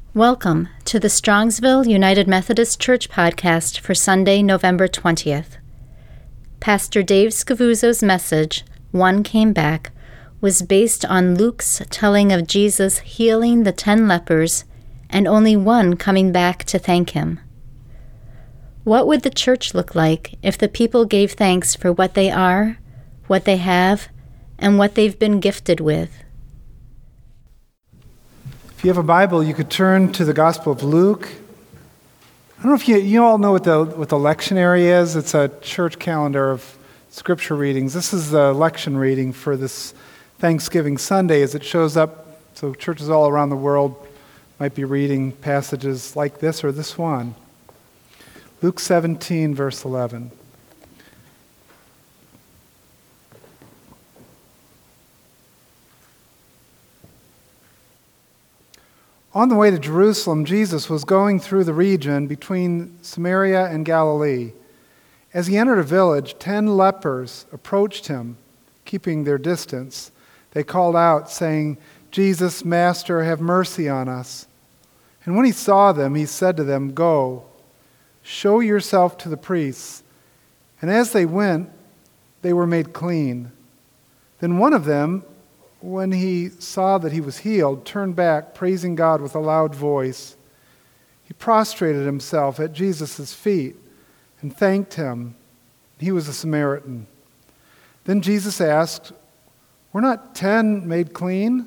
Welcome to the Strongsville United Methodist Church podcast for Sunday, November 20th. Pastor Dave Scavuzzo's message, One Came Back, was based on Luke's telling of Jesus healing the 10 lepers and only one coming back to thank him. What would the church look like if the people gave thanks for what they are, what they have, and what they've been gifted with? If you have a Bible, you could turn to the Gospel of Luke. I don't know if you all know what the lectionary is. It's a church calendar of scripture readings. This is the lection reading for this Thanksgiving Sunday as it shows up. So churches all around the world might be reading passages like this or this one. Luke 17, verse 11. On the way to Jerusalem, Jesus was going through the region between Samaria and Galilee. As he entered a village, 10 lepers approached him, keeping their distance. They called out, saying, "Jesus, Master, have mercy on us." And when he saw them, he said to them, "Go, show yourself to the priests." And as they went, they were made clean. Then one of them, when he saw that he was healed, turned back, praising God with a loud voice. He prostrated himself at Jesus' feet and thanked him. He was a Samaritan. Then Jesus asked, "Were not 10 made clean?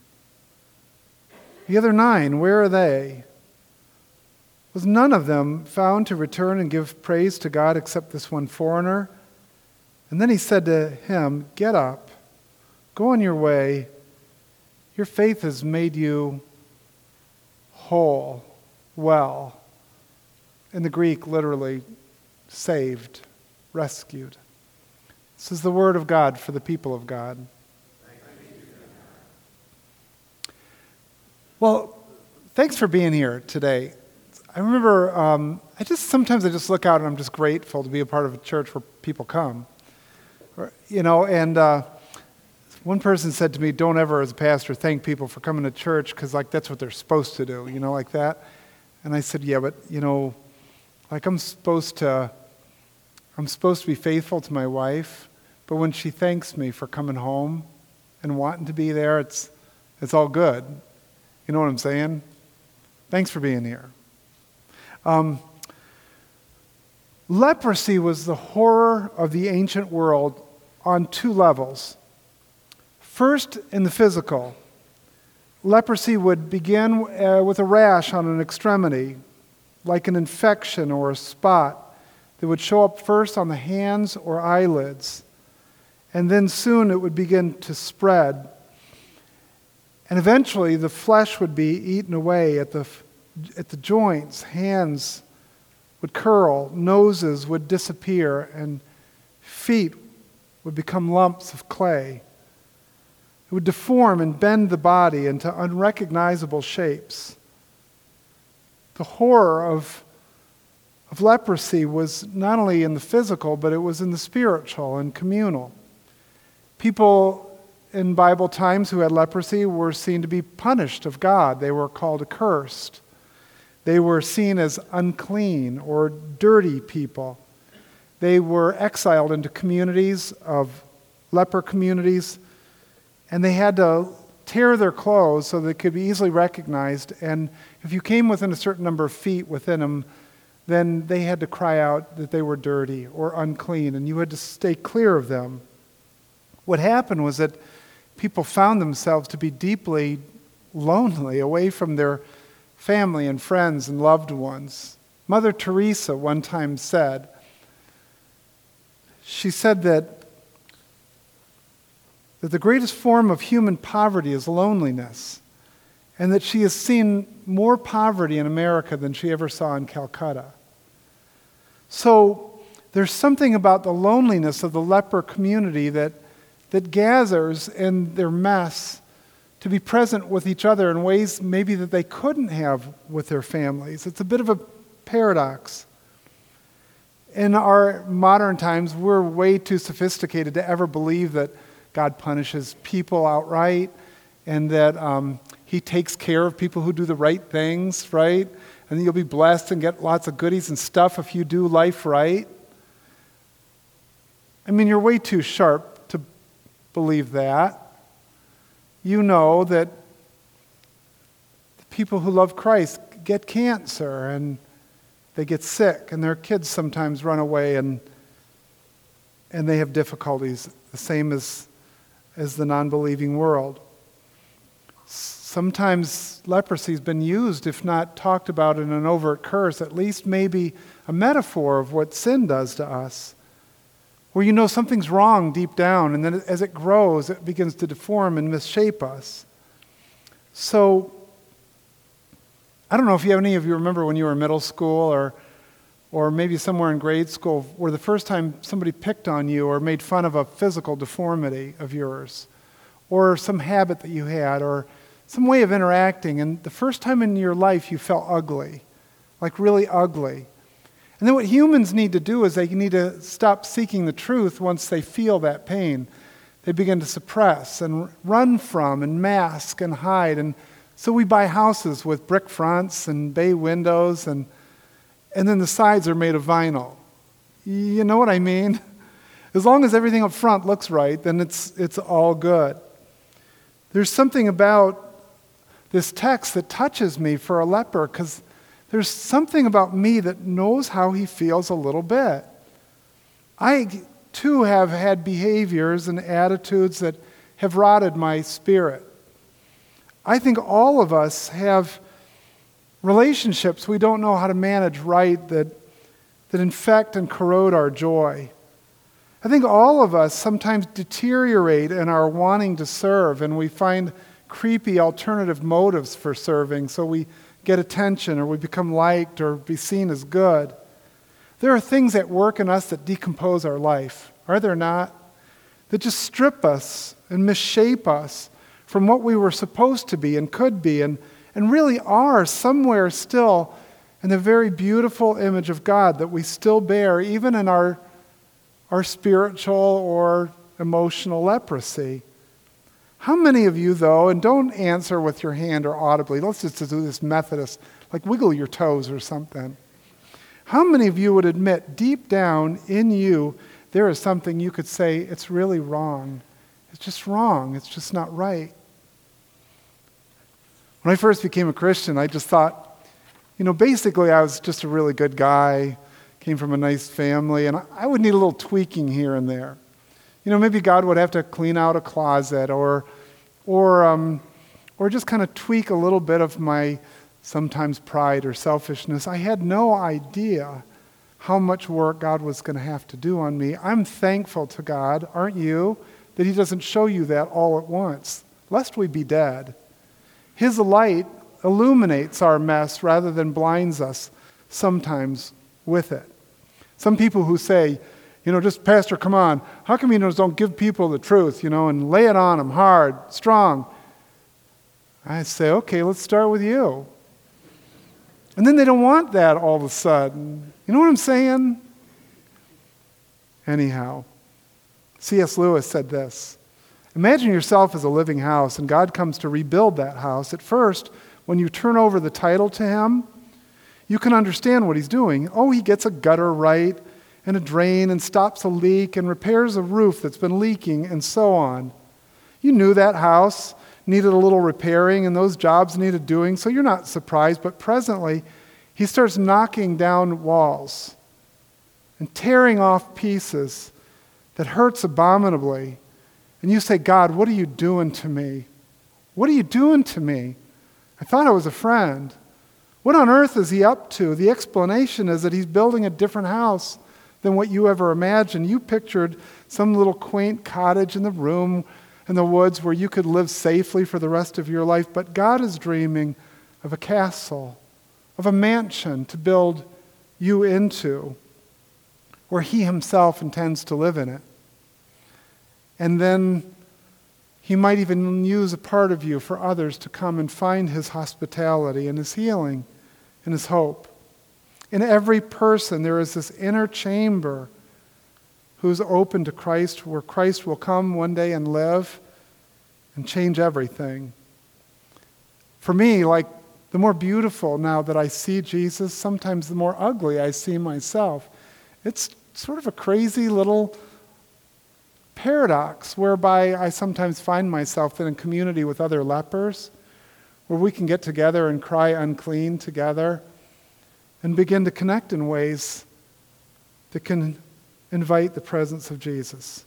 The other 9, where are they? Was none of them found to return and give praise to God except this one foreigner?" And then he said to him, "Get up. Go on your way. Your faith has made you whole, well." In the Greek, literally, saved, rescued. This is the word of God for the people of God. Well, thanks for being here today. I remember, sometimes I just look out and I'm just grateful to be a part of a church where people come. One person said to me, "Don't ever, as a pastor, thank people for coming to church because, that's what they're supposed to do," like that. And I said, "Yeah, but, I'm supposed to be faithful to my wife, but when she thanks me for coming home and wanting to be there, it's all good." You know what I'm saying? Thanks for being here. Leprosy was the horror of the ancient world on 2 levels. First, in the physical, leprosy would begin with a rash on an extremity, like an infection or a spot that would show up first on the hands or eyelids, and then soon it would begin to spread. And eventually the flesh would be eaten away at the joints, hands would curl, noses would disappear, and feet would become lumps of clay. It would deform and bend the body into unrecognizable shapes. The horror of leprosy was not only in the physical, but it was in the spiritual and communal. People in Bible times who had leprosy were seen to be punished of God. They were called accursed. They were seen as unclean or dirty people. They were exiled into communities of leper communities, and they had to tear their clothes so they could be easily recognized. And if you came within a certain number of feet within them, then they had to cry out that they were dirty or unclean, and you had to stay clear of them. What happened was that people found themselves to be deeply lonely, away from their family and friends and loved ones. Mother Teresa one time said that the greatest form of human poverty is loneliness, and that she has seen more poverty in America than she ever saw in Calcutta. So there's something about the loneliness of the leper community that gathers in their mess to be present with each other in ways maybe that they couldn't have with their families. It's a bit of a paradox. In our modern times, we're way too sophisticated to ever believe that God punishes people outright and that He takes care of people who do the right things, right? And you'll be blessed and get lots of goodies and stuff if you do life right. I mean, you're way too sharp to believe that. You know that the people who love Christ get cancer and they get sick and their kids sometimes run away and they have difficulties, the same as the non-believing world. Sometimes leprosy has been used, if not talked about in an overt curse, at least maybe a metaphor of what sin does to us. Where you know something's wrong deep down, and then as it grows, it begins to deform and misshape us. So, I don't know if any of you remember when you were in middle school or maybe somewhere in grade school, where the first time somebody picked on you or made fun of a physical deformity of yours, or some habit that you had, or some way of interacting, and the first time in your life you felt ugly, like really ugly. And then what humans need to do is they need to stop seeking the truth once they feel that pain. They begin to suppress and run from and mask and hide. And so we buy houses with brick fronts and bay windows, and then the sides are made of vinyl. You know what I mean? As long as everything up front looks right, then it's all good. There's something about this text that touches me for a leper, because there's something about me that knows how he feels a little bit. I, too, have had behaviors and attitudes that have rotted my spirit. I think all of us have relationships we don't know how to manage right that infect and corrode our joy. I think all of us sometimes deteriorate in our wanting to serve, and we find creepy alternative motives for serving, so we get attention or we become liked or be seen as good. There are things at work in us that decompose our life, are there not? That just strip us and misshape us from what we were supposed to be and could be and really are somewhere still in the very beautiful image of God that we still bear even in our spiritual or emotional leprosy. How many of you, though, and don't answer with your hand or audibly, let's just do this Methodist, like wiggle your toes or something. How many of you would admit deep down in you there is something you could say, it's really wrong. It's just wrong. It's just not right. When I first became a Christian, I just thought, basically I was just a really good guy, came from a nice family, and I would need a little tweaking here and there. Maybe God would have to clean out a closet or just kind of tweak a little bit of my sometimes pride or selfishness. I had no idea how much work God was going to have to do on me. I'm thankful to God, aren't you, that He doesn't show you that all at once, lest we be dead. His light illuminates our mess rather than blinds us sometimes with it. Some people who say, just Pastor, come on, how come you don't give people the truth, and lay it on them hard, strong? I say, okay, let's start with you. And then they don't want that all of a sudden. You know what I'm saying? Anyhow, C.S. Lewis said this: imagine yourself as a living house, and God comes to rebuild that house. At first, when you turn over the title to Him, you can understand what He's doing. Oh, He gets a gutter right, and a drain, and stops a leak, and repairs a roof that's been leaking, and so on. You knew that house needed a little repairing, and those jobs needed doing, so you're not surprised. But presently, He starts knocking down walls and tearing off pieces that hurts abominably. And you say, God, what are you doing to me? What are you doing to me? I thought I was a friend. What on earth is He up to? The explanation is that He's building a different house than what you ever imagined. You pictured some little quaint cottage in the room in the woods where you could live safely for the rest of your life, but God is dreaming of a castle, of a mansion to build you into, where He Himself intends to live in it. And then He might even use a part of you for others to come and find His hospitality and His healing and His hope. In every person, there is this inner chamber who's open to Christ, where Christ will come one day and live and change everything. For me, like, the more beautiful now that I see Jesus, sometimes the more ugly I see myself. It's sort of a crazy little paradox whereby I sometimes find myself in a community with other lepers, where we can get together and cry unclean together and begin to connect in ways that can invite the presence of Jesus.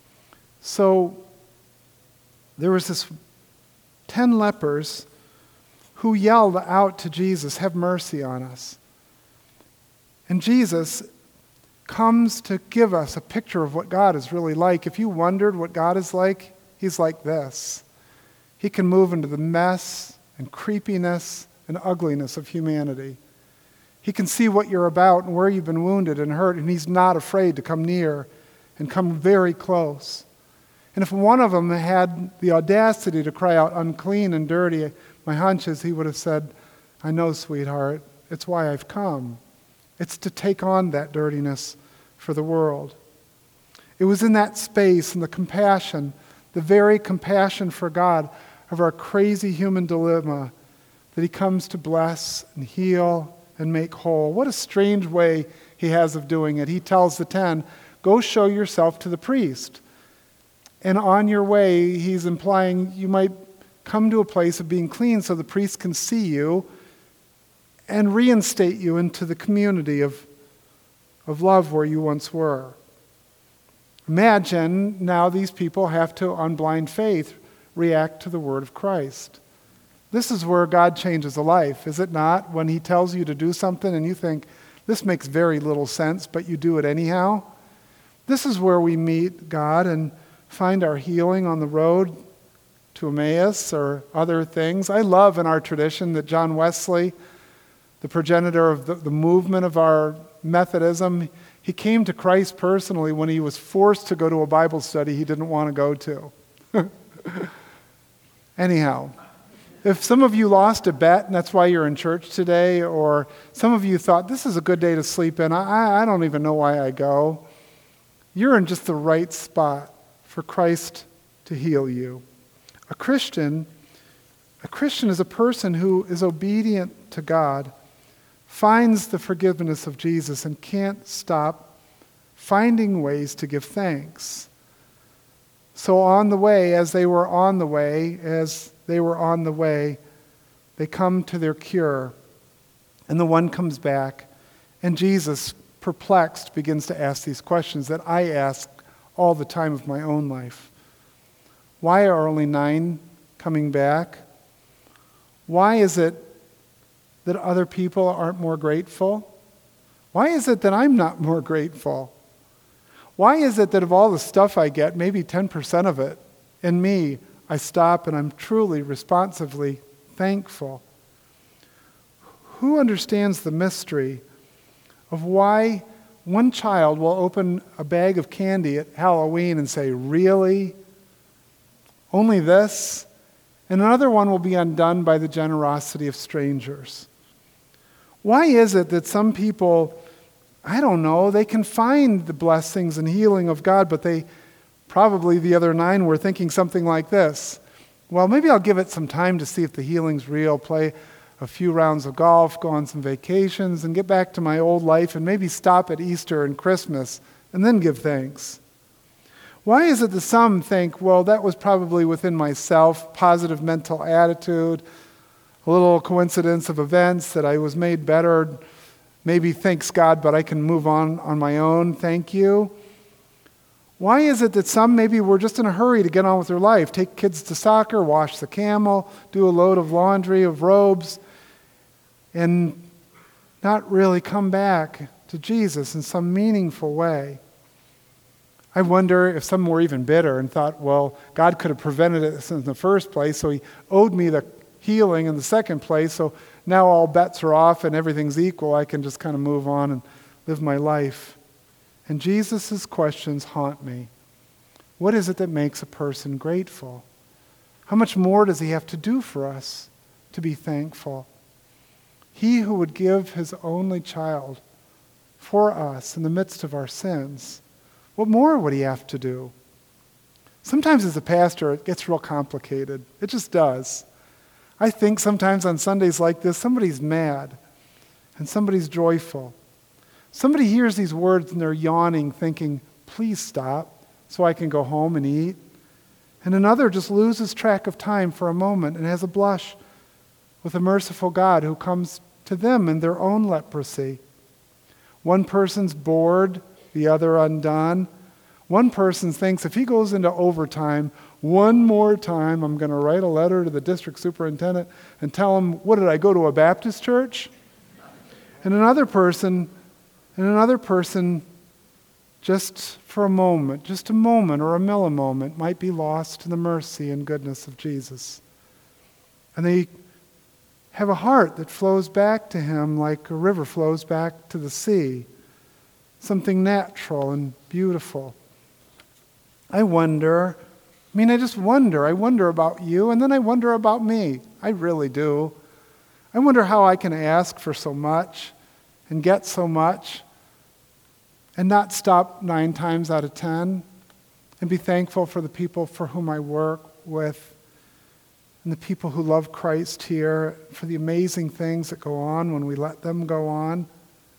So there was this 10 lepers who yelled out to Jesus, "Have mercy on us." And Jesus comes to give us a picture of what God is really like. If you wondered what God is like, he's like this. He can move into the mess and creepiness and ugliness of humanity. He can see what you're about and where you've been wounded and hurt, and he's not afraid to come near and come very close. And if one of them had the audacity to cry out unclean and dirty, my hunch is he would have said, "I know, sweetheart, it's why I've come. It's to take on that dirtiness for the world." It was in that space and the compassion, the very compassion for God of our crazy human dilemma, that he comes to bless and heal and make whole. What a strange way he has of doing it. He tells the 10, "Go show yourself to the priest." And on your way, he's implying you might come to a place of being clean so the priest can see you and reinstate you into the community of love where you once were. Imagine now these people have to, on blind faith, react to the word of Christ. This is where God changes a life, is it not? When he tells you to do something and you think, this makes very little sense, but you do it anyhow. This is where we meet God and find our healing on the road to Emmaus or other things. I love in our tradition that John Wesley, the progenitor of the movement of our Methodism, he came to Christ personally when he was forced to go to a Bible study he didn't want to go to. Anyhow, if some of you lost a bet and that's why you're in church today, or some of you thought, this is a good day to sleep in, I don't even know why I go, you're in just the right spot for Christ to heal you. A Christian is a person who is obedient to God, finds the forgiveness of Jesus, and can't stop finding ways to give thanks. So on the way, as they were on the way, they come to their cure. And the one comes back, and Jesus, perplexed, begins to ask these questions that I ask all the time of my own life. Why are only 9 coming back? Why is it that other people aren't more grateful? Why is it that I'm not more grateful? Why is it that of all the stuff I get, maybe 10% of it, in me, I stop and I'm truly, responsively thankful? Who understands the mystery of why one child will open a bag of candy at Halloween and say, "Really? Only this?" And another one will be undone by the generosity of strangers. Why is it that some people, I don't know, they can find the blessings and healing of God, but they probably, the other 9 were thinking something like this: well, maybe I'll give it some time to see if the healing's real, play a few rounds of golf, go on some vacations, and get back to my old life, and maybe stop at Easter and Christmas, and then give thanks. Why is it that some think, well, that was probably within myself, positive mental attitude, a little coincidence of events that I was made better, maybe thanks God, but I can move on my own, thank you. Why is it that some maybe were just in a hurry to get on with their life, take kids to soccer, wash the camel, do a load of laundry, of robes, and not really come back to Jesus in some meaningful way? I wonder if some were even bitter and thought, well, God could have prevented it in the first place, so he owed me the healing in the second place, so now all bets are off and everything's equal. I can just kind of move on and live my life. And Jesus' questions haunt me. What is it that makes a person grateful? How much more does he have to do for us to be thankful? He who would give his only child for us in the midst of our sins, what more would he have to do? Sometimes as a pastor, it gets real complicated. It just does. I think sometimes on Sundays like this, somebody's mad and somebody's joyful. Somebody hears these words and they're yawning, thinking, please stop so I can go home and eat. And another just loses track of time for a moment and has a blush with a merciful God who comes to them in their own leprosy. One person's bored, the other undone. One person thinks if he goes into overtime one more time, I'm going to write a letter to the district superintendent and tell him, what did I go to a Baptist church? And another person, just for a moment, just a moment or a millimoment, might be lost to the mercy and goodness of Jesus. And they have a heart that flows back to him like a river flows back to the sea, something natural and beautiful. I just wonder. I wonder about you, and then I wonder about me. I really do. I wonder how I can ask for so much and get so much and not stop 9 times out of 10 and be thankful for the people for whom I work with and the people who love Christ here, for the amazing things that go on when we let them go on.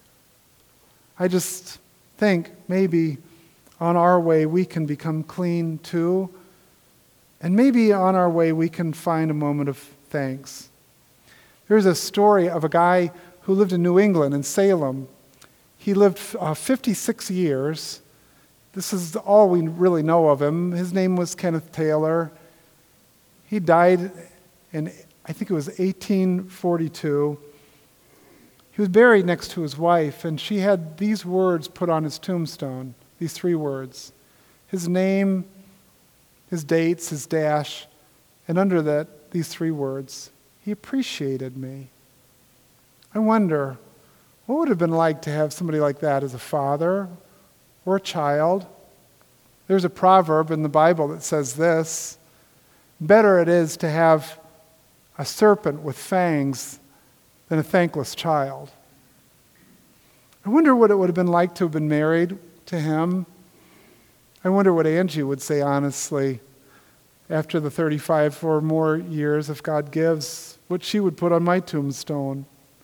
I just think maybe on our way we can become clean too, and maybe on our way we can find a moment of thanks. There's a story of a guy who lived in New England, in Salem. He lived 56 years. This is all we really know of him. His name was Kenneth Taylor. He died in, I think it was 1842. He was buried next to his wife, and she had these words put on his tombstone, these 3 words. His name, his dates, his dash, and under that, these 3 words. He appreciated me. I wonder, what would it have been like to have somebody like that as a father or a child? There's a proverb in the Bible that says this: better it is to have a serpent with fangs than a thankless child. I wonder what it would have been like to have been married to him. I wonder what Angie would say honestly after the 35 or more years, if God gives, what she would put on my tombstone.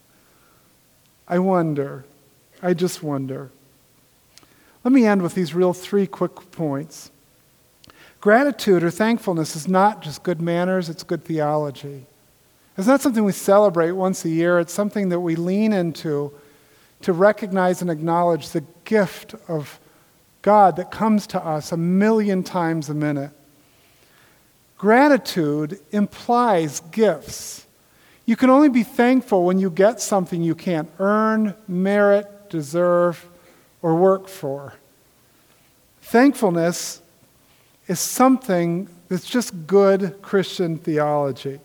I wonder. I just wonder. Let me end with these 3 quick points. Gratitude or thankfulness is not just good manners, it's good theology. It's not something we celebrate once a year, it's something that we lean into to recognize and acknowledge the gift of God that comes to us 1,000,000 times a minute. Gratitude implies gifts. You can only be thankful when you get something you can't earn, merit, deserve, or work for. Thankfulness is something that's just good Christian theology.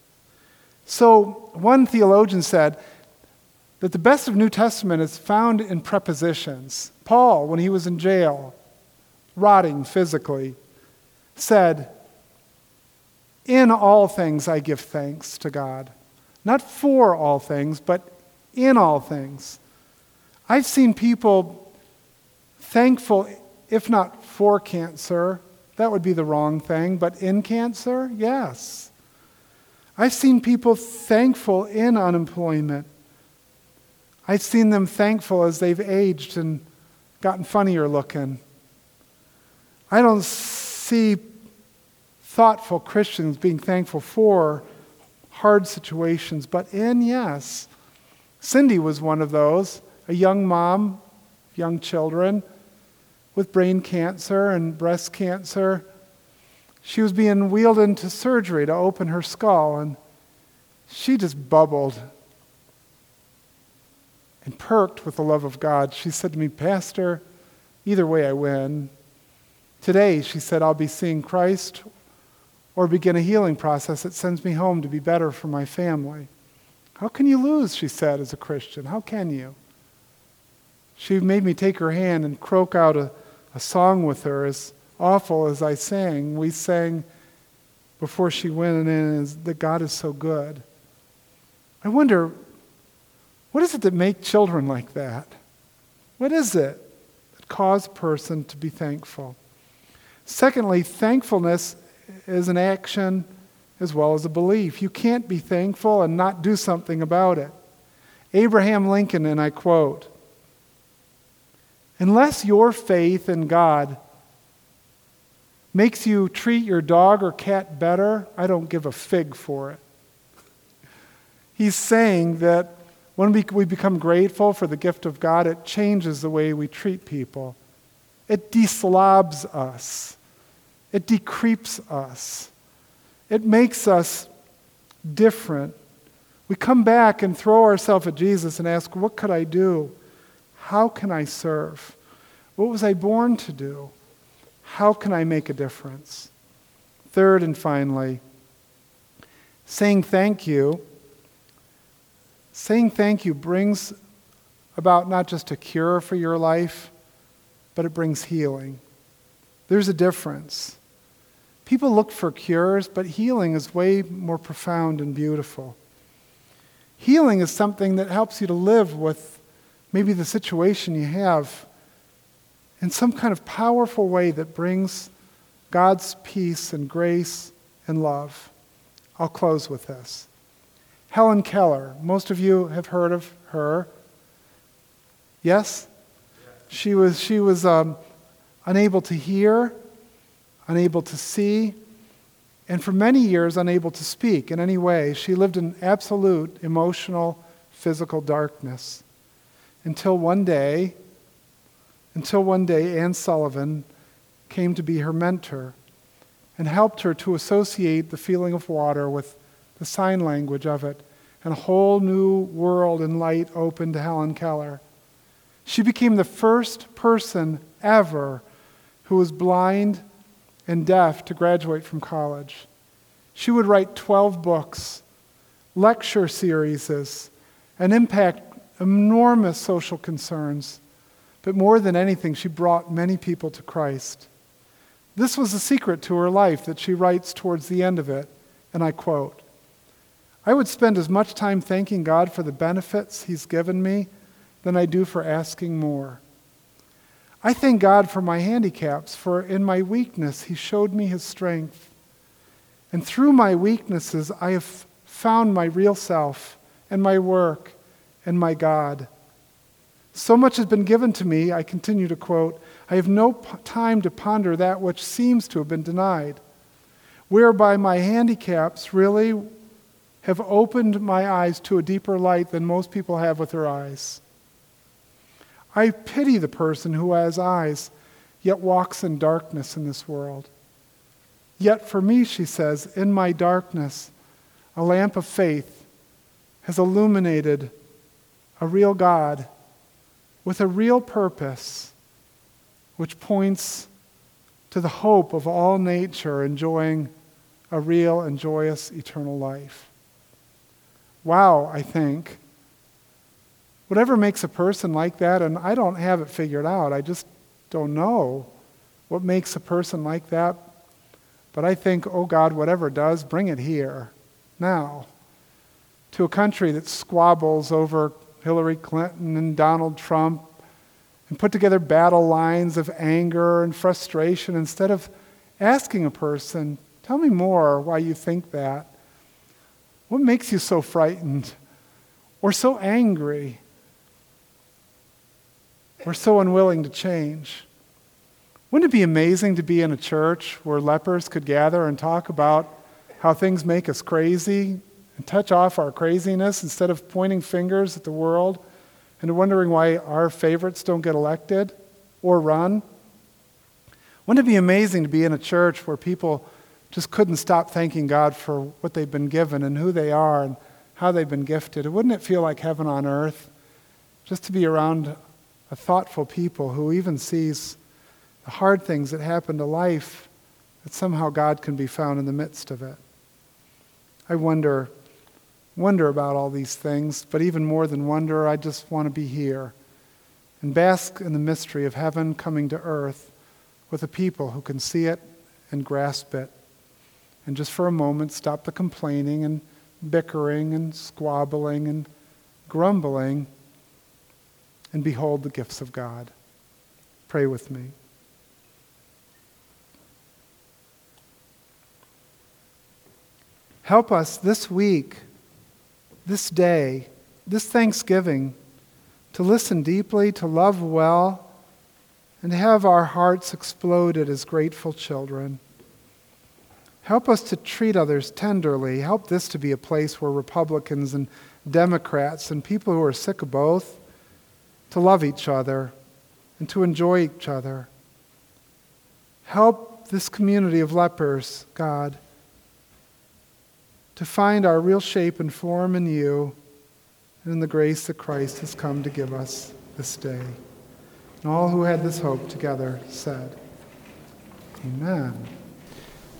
So one theologian said that the best of New Testament is found in prepositions. Paul, when he was in jail, rotting physically, said, "In all things I give thanks to God." Not for all things, but in all things. I've seen people thankful, if not for cancer, that would be the wrong thing, but in cancer, yes. I've seen people thankful in unemployment. I've seen them thankful as they've aged and gotten funnier looking. I don't see thoughtful Christians being thankful for hard situations, but in, yes. Cindy was one of those, a young mom, young children, with brain cancer and breast cancer. She was being wheeled into surgery to open her skull, and she just bubbled and perked with the love of God. She said to me, "Pastor, either way I win. Today," she said, "I'll be seeing Christ or begin a healing process that sends me home to be better for my family." How can you lose, she said, as a Christian? How can you? She made me take her hand and croak out a song with her. As awful as I sang, we sang before she went in, that God is so good. I wonder, what is it that makes children like that? What is it that causes a person to be thankful? Secondly, thankfulness is an action as well as a belief. You can't be thankful and not do something about it. Abraham Lincoln, and I quote, "Unless your faith in God makes you treat your dog or cat better, I don't give a fig for it." He's saying that when we become grateful for the gift of God, it changes the way we treat people. It deslobs us. It decreeps us. It makes us different. We come back and throw ourselves at Jesus and ask, what could I do? How can I serve? What was I born to do? How can I make a difference? Third and finally, saying thank you. Saying thank you brings about not just a cure for your life, but it brings healing. There's a difference. People look for cures, but healing is way more profound and beautiful. Healing is something that helps you to live with maybe the situation you have in some kind of powerful way that brings God's peace and grace and love. I'll close with this. Helen Keller, most of you have heard of her. Yes? She was unable to hear, unable to see, and for many years unable to speak in any way. She lived in absolute emotional, physical darkness until one day, Anne Sullivan came to be her mentor and helped her to associate the feeling of water with the sign language of it, and a whole new world and light opened to Helen Keller. She became the first person ever who was blind and deaf to graduate from college. She would write 12 books, lecture series, and impact enormous social concerns. But more than anything, she brought many people to Christ. This was a secret to her life that she writes towards the end of it, and I quote, "I would spend as much time thanking God for the benefits He's given me than I do for asking more. I thank God for my handicaps, for in my weakness He showed me His strength. And through my weaknesses I have found my real self and my work and my God. So much has been given to me," I continue to quote, "I have no time to ponder that which seems to have been denied, whereby my handicaps really have opened my eyes to a deeper light than most people have with their eyes. I pity the person who has eyes, yet walks in darkness in this world. Yet for me," she says, "in my darkness, a lamp of faith has illuminated a real God with a real purpose, which points to the hope of all nature enjoying a real and joyous eternal life." Wow, I think. Whatever makes a person like that, and I don't have it figured out, I just don't know what makes a person like that, but I think, oh God, whatever does, bring it here, now, to a country that squabbles over Hillary Clinton and Donald Trump and put together battle lines of anger and frustration instead of asking a person, tell me more why you think that. What makes you so frightened or so angry or so unwilling to change? Wouldn't it be amazing to be in a church where lepers could gather and talk about how things make us crazy and touch off our craziness instead of pointing fingers at the world and wondering why our favorites don't get elected or run? Wouldn't it be amazing to be in a church where people just couldn't stop thanking God for what they've been given and who they are and how they've been gifted? Wouldn't it feel like heaven on earth just to be around a thoughtful people who even sees the hard things that happen to life, that somehow God can be found in the midst of it? I wonder about all these things, but even more than wonder, I just want to be here and bask in the mystery of heaven coming to earth with a people who can see it and grasp it. And just for a moment, stop the complaining and bickering and squabbling and grumbling and behold the gifts of God. Pray with me. Help us this week, this day, this Thanksgiving, to listen deeply, to love well, and to have our hearts exploded as grateful children. Help us to treat others tenderly. Help this to be a place where Republicans and Democrats and people who are sick of both, to love each other and to enjoy each other. Help this community of lepers, God, to find our real shape and form in you and in the grace that Christ has come to give us this day. And all who had this hope together said, Amen.